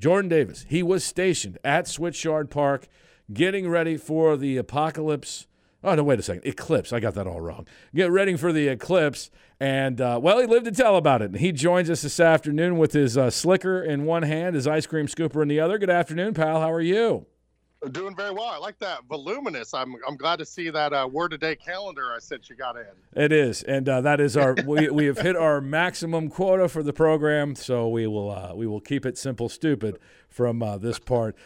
Jordan Davis, he was stationed at Switchyard Park getting ready for the apocalypse. Oh, no, wait a second. Eclipse. I got that all wrong. Get ready for the eclipse. And, well, he lived to tell about it. And he joins us this afternoon with his slicker in one hand, his ice cream scooper in the other. Good afternoon, pal. How are you? I'm doing very well. I like that. Voluminous. I'm glad to see that word a day calendar I sent you got in. It is. And that is our we have hit our maximum quota for the program, so we will keep it simple, stupid from this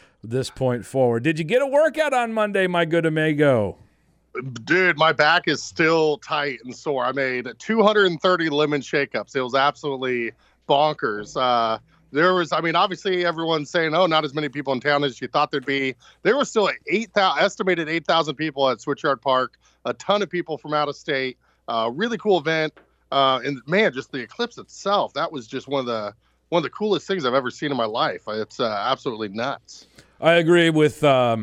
point forward. Did you get a workout on Monday, my good amigo? Dude, my back is still tight and sore. I made 230 lemon shake-ups. It was absolutely bonkers. There was, obviously everyone's saying, oh, not as many people in town as you thought there'd be. There was still estimated 8,000 people at Switchyard Park, a ton of people from out of state. Really cool event. And man, just the eclipse itself, that was just one of the coolest things I've ever seen in my life. It's absolutely nuts. I agree with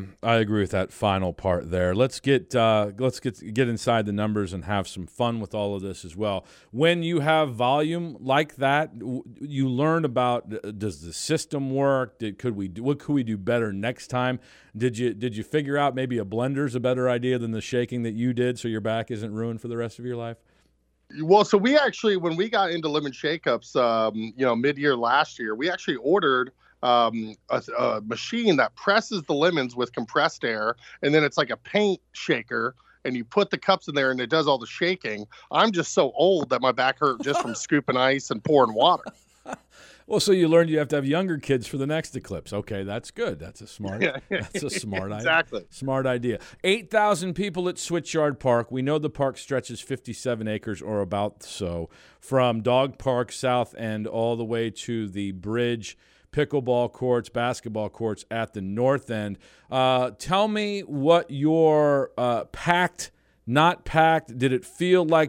that final part there. Let's get inside the numbers and have some fun with all of this as well. When you have volume like that, you learn about, does the system work? What could we do better next time? Did you figure out maybe a blender's a better idea than the shaking that you did, so your back isn't ruined for the rest of your life? Well, so we actually, when we got into lemon shake-ups, mid-year last year, we actually ordered a machine that presses the lemons with compressed air, and then it's like a paint shaker, and you put the cups in there, and it does all the shaking. I'm just so old that my back hurt just from scooping ice and pouring water. Well, so you learned you have to have younger kids for the next eclipse. Okay, that's good. That's a smart idea. Exactly. Smart idea. 8,000 people at Switchyard Park. We know the park stretches 57 acres or about so, from Dog Park South End all the way to the bridge, pickleball courts, basketball courts at the north end. Tell me what your packed, not packed. Did it feel like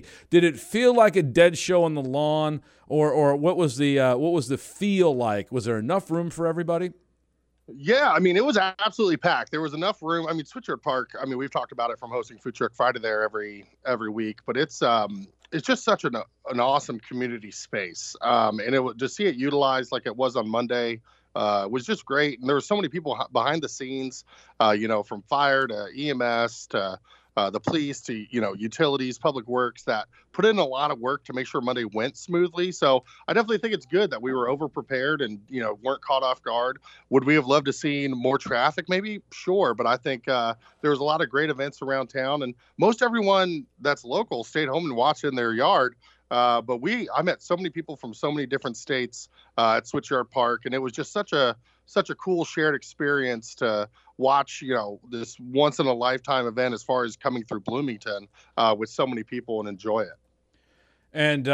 a dead show on the lawn, or what was the feel like? Was there enough room for everybody? Yeah, it was absolutely packed. There was enough room. Switchyard Park, we've talked about it from hosting Food Truck Friday there every week, but it's just such an awesome community space. And to see it utilized like it was on Monday was just great. And there were so many people behind the scenes, from fire to EMS to the police to, utilities, public works, that put in a lot of work to make sure Monday went smoothly. So I definitely think it's good that we were over prepared and, weren't caught off guard. Would we have loved to seen more traffic? Maybe, sure. But I think there was a lot of great events around town, and most everyone that's local stayed home and watched in their yard. But I met so many people from so many different states at Switchyard Park, and it was just such a cool shared experience to watch, this once in a lifetime event as far as coming through Bloomington with so many people and enjoy it. And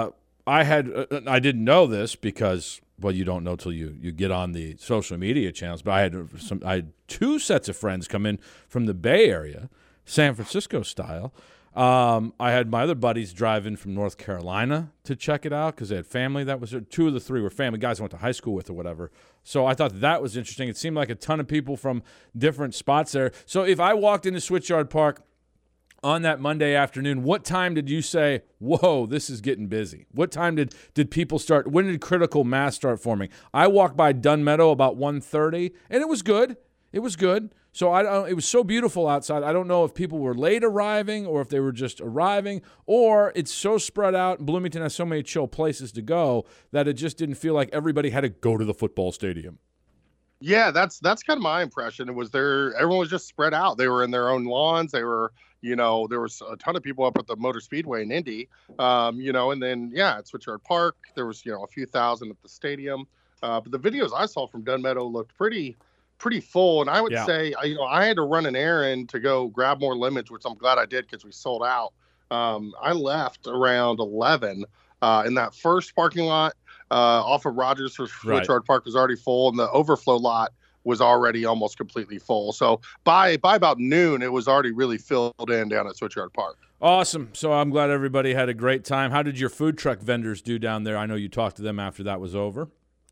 I didn't know this because, well, you don't know till you get on the social media channels, but I had two sets of friends come in from the Bay Area, San Francisco style. I had my other buddies drive in from North Carolina to check it out because they had family. That was two of the three were family guys I went to high school with or whatever. So I thought that was interesting. It seemed like a ton of people from different spots there. So if I walked into Switchyard Park on that Monday afternoon, what time did you say, whoa, this is getting busy? What time did people start? When did critical mass start forming? I walked by Dunn Meadow about 1:30, and it was good. It was good. So it was so beautiful outside. I don't know if people were late arriving or if they were just arriving, or it's so spread out. Bloomington has so many chill places to go that it just didn't feel like everybody had to go to the football stadium. Yeah, that's kind of my impression. Everyone was just spread out. They were in their own lawns. They were, there was a ton of people up at the Motor Speedway in Indy, and then, at Switchyard Park, there was, a few thousand at the stadium. But the videos I saw from Dunn Meadow looked pretty full. And I would say, I had to run an errand to go grab more lemons, which I'm glad I did because we sold out. I left around 11 in that first parking lot off of Rogers for Switchyard Park was already full, and the overflow lot was already almost completely full. So by about noon, it was already really filled in down at Switchyard Park. Awesome. So I'm glad everybody had a great time. How did your food truck vendors do down there? I know you talked to them after that was over.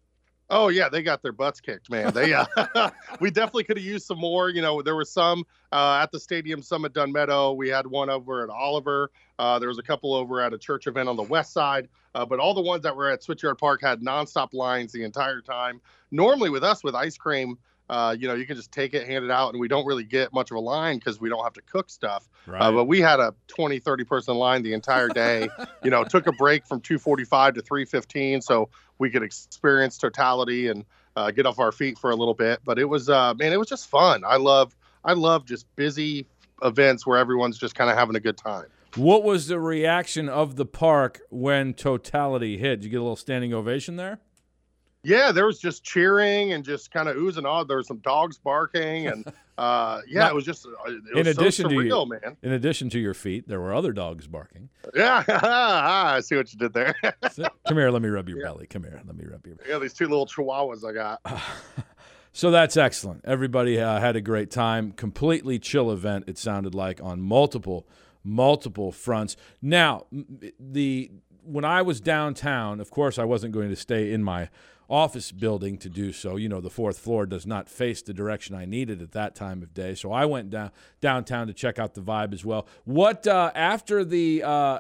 Oh yeah, they got their butts kicked, man. They we definitely could have used some more. You know, there were some at the stadium, some at Dunn Meadow. We had one over at Oliver. There was a couple over at a church event on the west side. But all the ones that were at Switchyard Park had nonstop lines the entire time. Normally with us with ice cream, you know, you can just take it, hand it out, and we don't really get much of a line because we don't have to cook stuff. Right. But we had a 20, 30 person line the entire day. You know, took a break from 2:45 to 3:15 so we could experience totality and get off our feet for a little bit. But it was, man, it was just fun. I love just busy events where everyone's just kind of having a good time. What was the reaction of the park when totality hit? Did you get a little standing ovation there? Yeah, there was just cheering and just kind of oohs and ahs. There was some dogs barking, and yeah, it was just it was so surreal, man. In addition to your feet, there were other dogs barking. Yeah, I see what you did there. Come here, let me rub your belly. Come here, let me rub your belly. Yeah, these two little chihuahuas I got. So that's excellent. Everybody had a great time. Completely chill event, it sounded like, on multiple fronts. Now, when I was downtown, of course, I wasn't going to stay in my office building to do so. You know, the fourth floor does not face the direction I needed at that time of day. So I went downtown to check out the vibe as well. What after the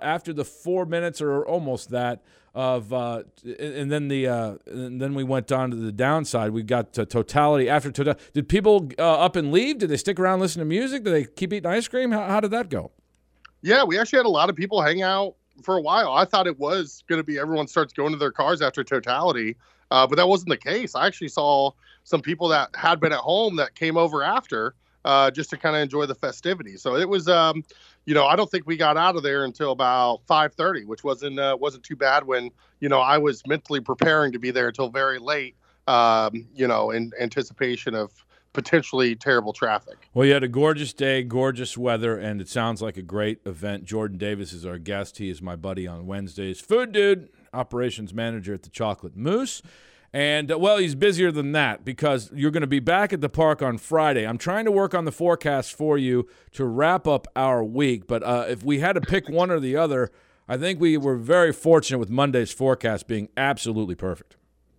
4 minutes or almost that of and then we went on to the downside. We got to totality after totality. Did people up and leave? Did they stick around, listen to music? Did they keep eating ice cream? How did that go? Yeah, we actually had a lot of people hang out for a while. I thought it was going to be everyone starts going to their cars after totality. But that wasn't the case. I actually saw some people that had been at home that came over after just to kind of enjoy the festivities. So it was, you know, I don't think we got out of there until about 5:30, which wasn't too bad when, you know, I was mentally preparing to be there until very late, you know, in anticipation of potentially terrible traffic. Well, you had a gorgeous day, gorgeous weather, and it sounds like a great event. Jordan Davis is our guest. He is my buddy on Wednesdays. Food Dude, operations manager at the Chocolate Moose. And, well, he's busier than that because you're going to be back at the park on Friday. I'm trying to work on the forecast for you to wrap up our week, but if we had to pick one or the other, I think we were very fortunate with Monday's forecast being absolutely perfect.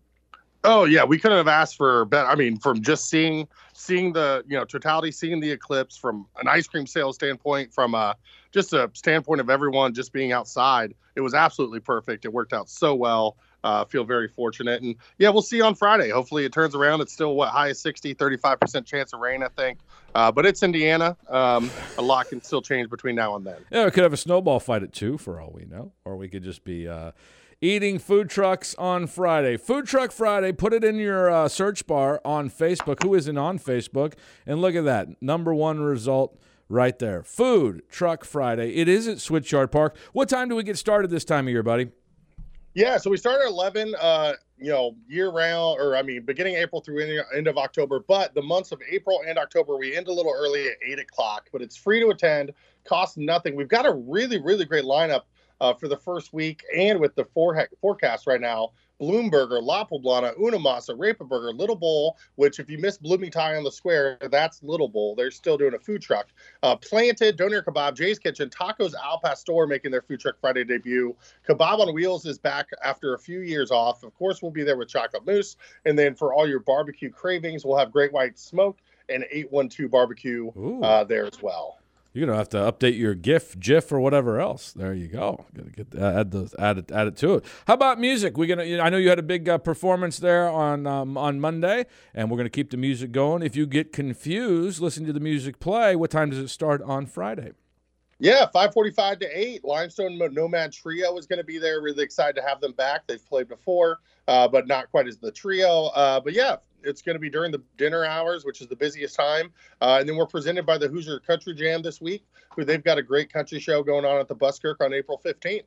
Oh yeah, we couldn't have asked for better. I mean, from just seeing the, you know, totality, seeing the eclipse, from an ice cream sales standpoint, from just a standpoint of everyone just being outside, it was absolutely perfect. It worked out so well. Feel very fortunate, and yeah, we'll see on Friday. Hopefully it turns around. It's still high as 60, 35% chance of rain, I think. But it's Indiana. A lot can still change between now and then. Yeah, we could have a snowball fight at 2 for all we know, or we could just be eating food trucks on Friday. Food Truck Friday, put it in your search bar on Facebook. Who isn't on Facebook? And look at that, #1 result right there. Food Truck Friday. It is at Switchyard Park. What time do we get started this time of year, buddy? Yeah, so we start at 11, you know, year round, or I mean, beginning April through end of October. But the months of April and October, we end a little early at 8 o'clock. But it's free to attend, costs nothing. We've got a really, really great lineup for the first week, and with the forecast right now, Bloomburger, La Poblana, Una Masa, Rapa Burger, Little Bowl, which if you miss Blooming Tie on the Square, that's Little Bowl. They're still doing a food truck. Planted, Doner Kebab, Jay's Kitchen, Tacos Al Pastor making their Food Truck Friday debut. Kebab on Wheels is back after a few years off. Of course, we'll be there with Chocolate Moose. And then for all your barbecue cravings, we'll have Great White Smoke and 812 Barbecue there as well. You're gonna have to update your GIF, or whatever else. There you go. Gotta get add it to it. How about music? I know you had a big performance there on Monday, and we're gonna keep the music going. If you get confused, listen to the music play. What time does it start on Friday? Yeah, 5:45 to 8. Limestone Nomad Trio is going to be there. Really excited to have them back. They've played before, but not quite as the trio. But yeah, it's going to be during the dinner hours, which is the busiest time. And then we're presented by the Hoosier Country Jam this week, who they've got a great country show going on at the Buskirk on April 15th.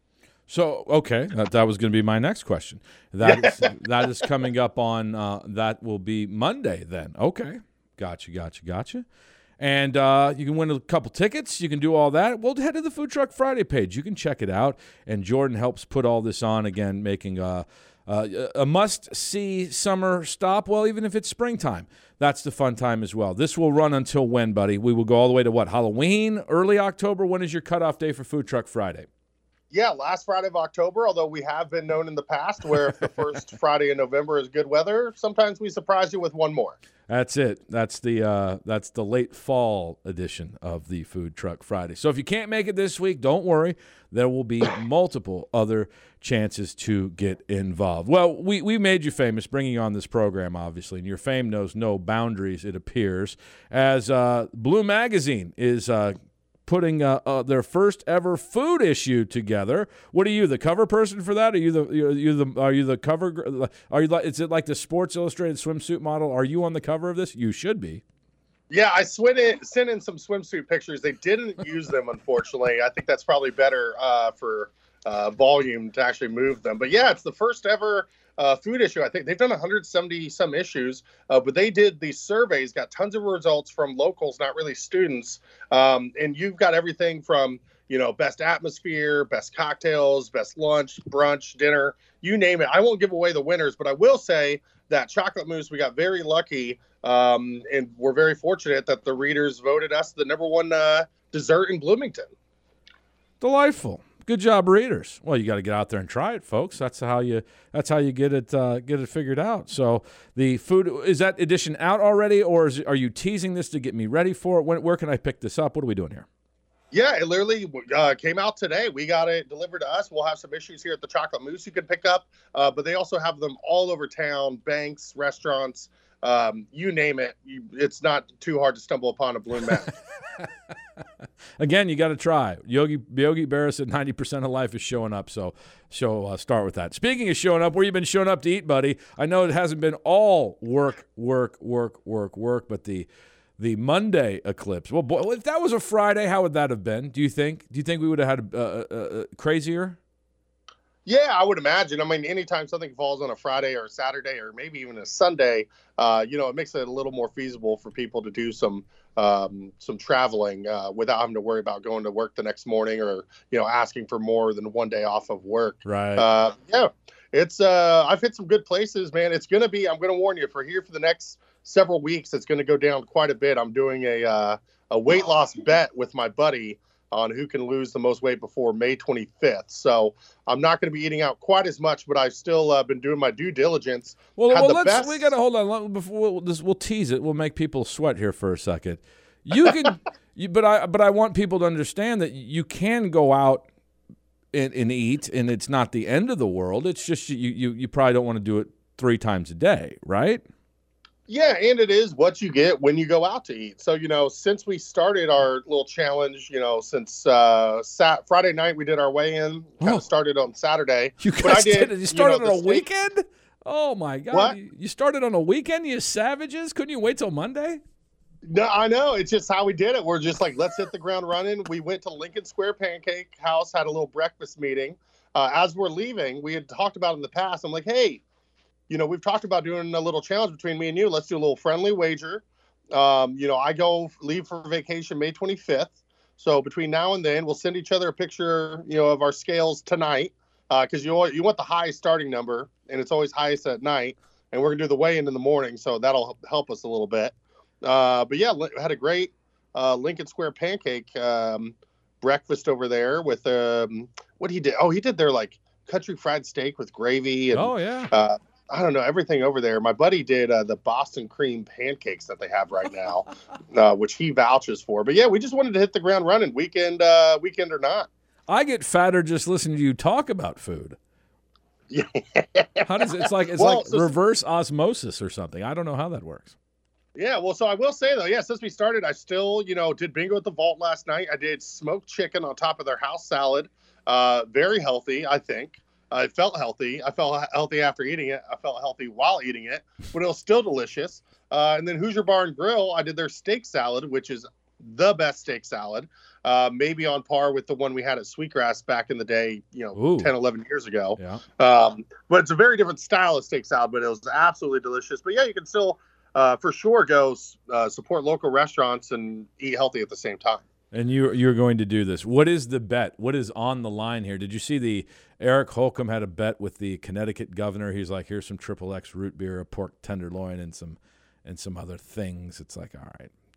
So, okay, that was going to be my next question. That is coming up on, that will be Monday then. Okay, gotcha. And you can win a couple tickets. You can do all that. Well, head to the Food Truck Friday page. You can check it out. And Jordan helps put all this on, again, making a must-see summer stop. Well, even if it's springtime, that's the fun time as well. This will run until when, buddy? We will go all the way to what, Halloween, early October? When is your cutoff day for Food Truck Friday? Yeah, last Friday of October, although we have been known in the past where if the first Friday in November is good weather, sometimes we surprise you with one more. That's it. That's the late fall edition of the Food Truck Friday. So if you can't make it this week, don't worry. There will be multiple other chances to get involved. Well, we made you famous bringing you on this program, obviously, and your fame knows no boundaries, it appears, as Blue Magazine is putting their first ever food issue together. What are you, the cover person for that? Are you the cover? Is it like the Sports Illustrated swimsuit model? Are you on the cover of this? You should be. Yeah, I sent in some swimsuit pictures. They didn't use them, unfortunately. I think that's probably better for volume to actually move them. But yeah, it's the first ever food issue. I think they've done 170 some issues, but they did these surveys, got tons of results from locals, not really students. And you've got everything from, best atmosphere, best cocktails, best lunch, brunch, dinner, you name it. I won't give away the winners, but I will say that Chocolate Mousse, we got very lucky, and we're very fortunate that the readers voted us the number one dessert in Bloomington. Delightful. Good job, readers. Well, you got to get out there and try it, folks. That's how you get it figured out. So the food, is that edition out already, or are you teasing this to get me ready for it? Where can I pick this up? What are we doing here? Yeah, it literally came out today. We got it delivered to us. We'll have some issues here at the Chocolate Mousse you can pick up, but they also have them all over town, banks, restaurants, you name it. It's not too hard to stumble upon a Blue Mag. Again, you got to try. Yogi Berra said 90% of life is showing up, so start with that. Speaking of showing up, where you been showing up to eat, buddy? I know it hasn't been all work, but the Monday eclipse. Well, boy, if that was a Friday, how would that have been? Do you think we would have had crazier? Yeah, I would imagine. I mean, anytime something falls on a Friday or a Saturday or maybe even a Sunday, it makes it a little more feasible for people to do some traveling without having to worry about going to work the next morning or, asking for more than one day off of work. Right. Yeah, it's I've hit some good places, man. It's going to be, I'm going to warn you, for the next several weeks, it's going to go down quite a bit. I'm doing a weight loss bet with my buddy on who can lose the most weight before May 25th. So I'm not going to be eating out quite as much, but I've still been doing my due diligence. We got to hold on. Before we'll tease it. We'll make people sweat here for a second. You can, but I want people to understand that you can go out and eat, and it's not the end of the world. It's just you probably don't want to do it 3 times a day, right? Yeah, and it is what you get when you go out to eat. So, since we started our little challenge, since Friday night we did our weigh-in, kind of started on Saturday. You started on a weekend? Oh, my God. What? You started on a weekend, you savages? Couldn't you wait till Monday? No, I know. It's just how we did it. We're just like, let's hit the ground running. We went to Lincoln Square Pancake House, had a little breakfast meeting. As we're leaving, we had talked about in the past. I'm like, hey, we've talked about doing a little challenge between me and you. Let's do a little friendly wager. I leave for vacation May 25th. So between now and then, we'll send each other a picture, of our scales tonight. Because you want the highest starting number, and it's always highest at night. And we're going to do the weigh-in in the morning, so that'll help us a little bit. But yeah, had a great Lincoln Square Pancake breakfast over there with what he did. Oh, he did their like country fried steak with gravy. And, oh, yeah. I don't know, everything over there. My buddy did the Boston cream pancakes that they have right now, which he vouches for. But yeah, we just wanted to hit the ground running, weekend or not. I get fatter just listening to you talk about food. Yeah. How does it's like reverse osmosis or something? I don't know how that works. Yeah, well, so I will say though, since we started, I still, did bingo at the Vault last night. I did smoked chicken on top of their house salad. Very healthy, I think. I felt healthy. I felt healthy after eating it. I felt healthy while eating it, but it was still delicious. And then Hoosier Bar and Grill, I did their steak salad, which is the best steak salad, maybe on par with the one we had at Sweetgrass back in the day, 10, 11 years ago. Yeah. But it's a very different style of steak salad, but it was absolutely delicious. But yeah, you can still, for sure, go support local restaurants and eat healthy at the same time. And you're going to do this. What is the bet? What is on the line here? Did you see the Eric Holcomb had a bet with the Connecticut governor? He's like, here's some XXX root beer, a pork tenderloin, and some other things. It's like, all right, yeah.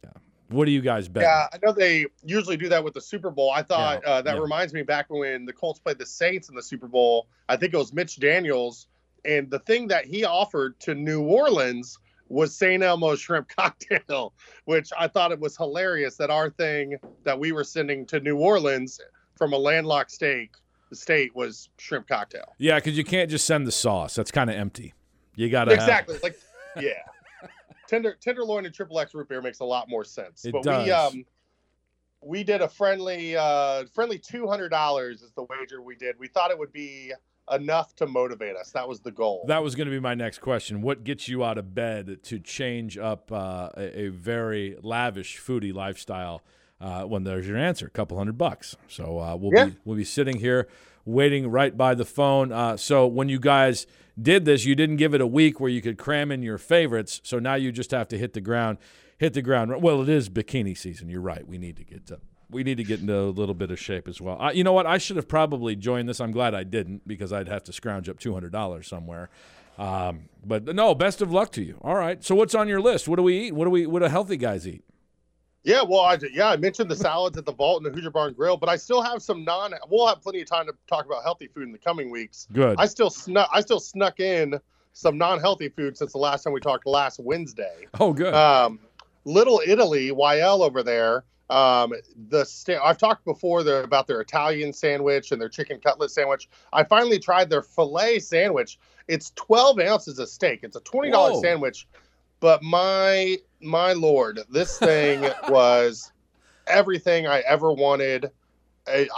What do you guys bet? Yeah, I know they usually do that with the Super Bowl. I thought that reminds me back when the Colts played the Saints in the Super Bowl. I think it was Mitch Daniels, and the thing that he offered to New Orleans was St. Elmo's shrimp cocktail, which I thought it was hilarious that our thing that we were sending to New Orleans from a landlocked state was shrimp cocktail. Yeah, because you can't just send the sauce. That's kind of empty. You got to exactly yeah. Tenderloin and Triple X root beer makes a lot more sense. It does. We did a friendly $200 is the wager we did. We thought it would be enough to motivate us. That was the goal. That was going to be my next question. What gets you out of bed to change up a very lavish foodie lifestyle? When there's your answer, a couple $100. So we'll be sitting here waiting right by the phone. So when you guys did this, you didn't give it a week where you could cram in your favorites. So now you just have to hit the ground. Well, it is bikini season. You're right. We need to get into a little bit of shape as well. You know what? I should have probably joined this. I'm glad I didn't, because I'd have to scrounge up $200 somewhere. But no, best of luck to you. All right. So what's on your list? What do we eat? What do healthy guys eat? Yeah, well, I mentioned the salads at the Vault and the Hoosier Barn Grill, but I still have some we'll have plenty of time to talk about healthy food in the coming weeks. Good. I still snuck in some non-healthy food since the last time we talked last Wednesday. Oh, good. Little Italy, YL over there. I've talked before about their Italian sandwich and their chicken cutlet sandwich. I finally tried their filet sandwich. It's 12 ounces of steak. It's a $20 sandwich. But my Lord, this thing was everything I ever wanted. Did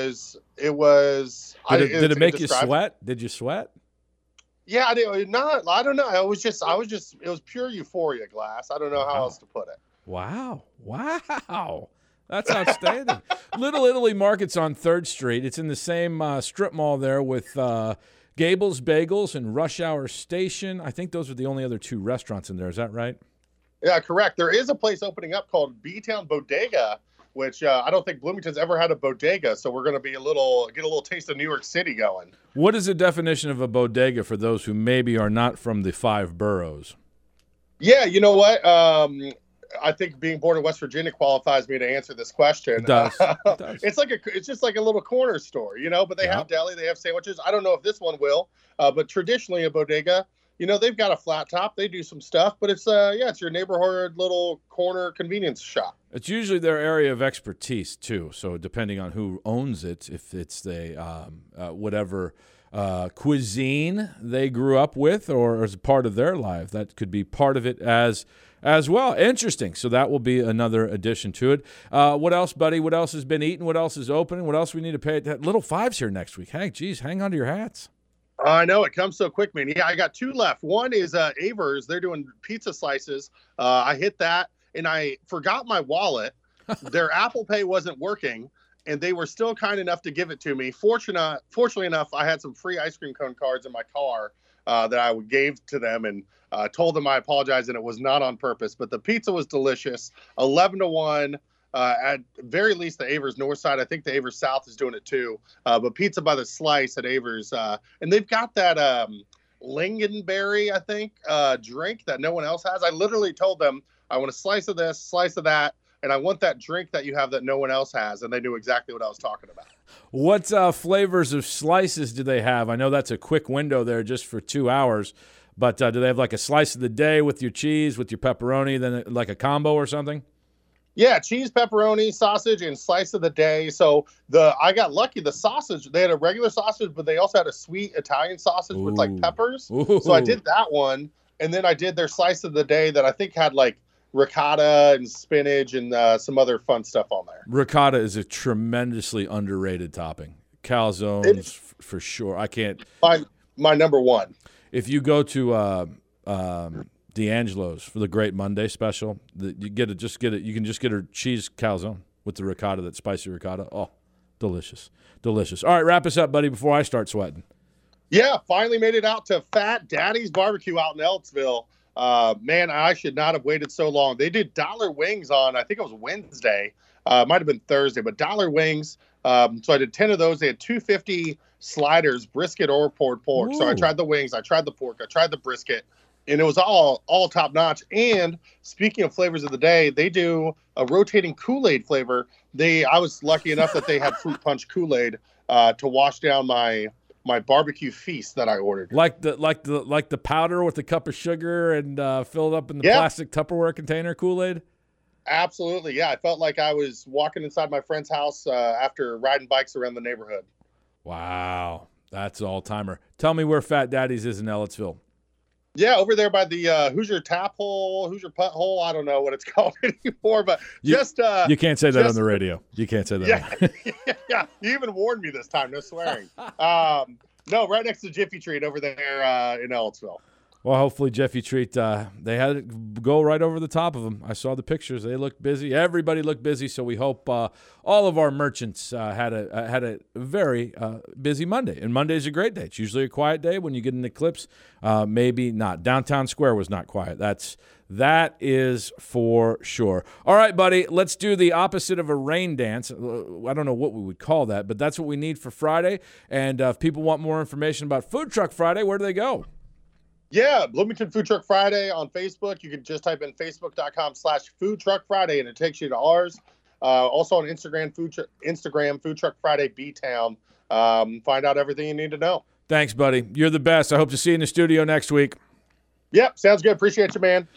it make you sweat? Did you sweat? Yeah, I did not. I don't know. It was pure euphoria, Glass. I don't know how else to put it. Wow. That's outstanding. Little Italy Market's on 3rd Street. It's in the same strip mall there with Gables Bagels and Rush Hour Station. I think those are the only other 2 restaurants in there. Is that right? Yeah, correct. There is a place opening up called B-Town Bodega, which I don't think Bloomington's ever had a bodega, so we're going to get a little taste of New York City going. What is the definition of a bodega for those who maybe are not from the 5 boroughs? Yeah, you know what? I think being born in West Virginia qualifies me to answer this question. It does. It's just like a little corner store, but they have deli, they have sandwiches. I don't know if this one will, but traditionally a bodega, they've got a flat top. They do some stuff, but it's your neighborhood little corner convenience shop. It's usually their area of expertise too. So depending on who owns it, if it's whatever cuisine they grew up with or as a part of their life, that could be part of it as well. Interesting. So that will be another addition to it. What else, buddy? What else has been eaten? What else is opening? What else we need to pay? Little Fives here next week. Hey, geez, hang on to your hats. I know it comes so quick, man. Yeah, I got 2 left. One is Avers. They're doing pizza slices. I hit that, and I forgot my wallet. Their Apple Pay wasn't working, and they were still kind enough to give it to me. Fortunately enough, I had some free ice cream cone cards in my car that I gave to them, and told them I apologize, and it was not on purpose. But the pizza was delicious. 11-1. At very least, the Avers North Side. I think the Avers South is doing it too. But pizza by the slice at Avers, and they've got that lingonberry, I think, drink that no one else has. I literally told them I want a slice of this, slice of that, and I want that drink that you have that no one else has, and they knew exactly what I was talking about. What flavors of slices do they have? I know that's a quick window there, just for 2 hours. But do they have like a slice of the day with your cheese, with your pepperoni, then like a combo or something? Yeah, cheese, pepperoni, sausage, and slice of the day. So I got lucky. The sausage, they had a regular sausage, but they also had a sweet Italian sausage with like peppers. Ooh. So I did that one, and then I did their slice of the day that I think had like ricotta and spinach and some other fun stuff on there. Ricotta is a tremendously underrated topping. Calzones for sure. I can't. My number one. If you go to D'Angelo's for the Great Monday special, you can just get her cheese calzone with the ricotta, that spicy ricotta. Oh, delicious. All right, wrap us up, buddy, before I start sweating. Yeah, finally made it out to Fat Daddy's Barbecue out in Ellettsville. Man, I should not have waited so long. They did dollar wings on, I think it was Wednesday. Might have been Thursday, but dollar wings. So I did 10 of those. They had 250 sliders, brisket or pulled pork. Ooh. So I tried the wings, I tried the pork, I tried the brisket. and it was all top notch. And speaking of flavors of the day, they do a rotating Kool-Aid flavor. I was lucky enough that they had fruit punch Kool-Aid to wash down my barbecue feast that I ordered. Like the powder with a cup of sugar and fill it up in the plastic Tupperware container Kool-Aid. Absolutely, yeah. I felt like I was walking inside my friend's house after riding bikes around the neighborhood. Wow, that's all-timer. Tell me where Fat Daddy's is in Ellettsville. Yeah, over there by the Hoosier Tap Hole, Hoosier Putt Hole. I don't know what it's called anymore, but you can't say that on the radio. You can't say that. Yeah. You even warned me this time. No swearing. No, right next to Jiffy Treat over there in Ellettsville. Well, hopefully Jiffy Treat, they had it go right over the top of them. I saw the pictures. They looked busy. Everybody looked busy, so we hope all of our merchants had a very busy Monday. And Monday's a great day. It's usually a quiet day when you get an eclipse. Maybe not. Downtown Square was not quiet. That is for sure. All right, buddy, let's do the opposite of a rain dance. I don't know what we would call that, but that's what we need for Friday. And if people want more information about Food Truck Friday, where do they go? Yeah, Bloomington Food Truck Friday on Facebook. You can just type in facebook.com/Food Truck Friday, and it takes you to ours. Also on Instagram, Food Truck Friday B-Town. Find out everything you need to know. Thanks, buddy. You're the best. I hope to see you in the studio next week. Yep, sounds good. Appreciate you, man.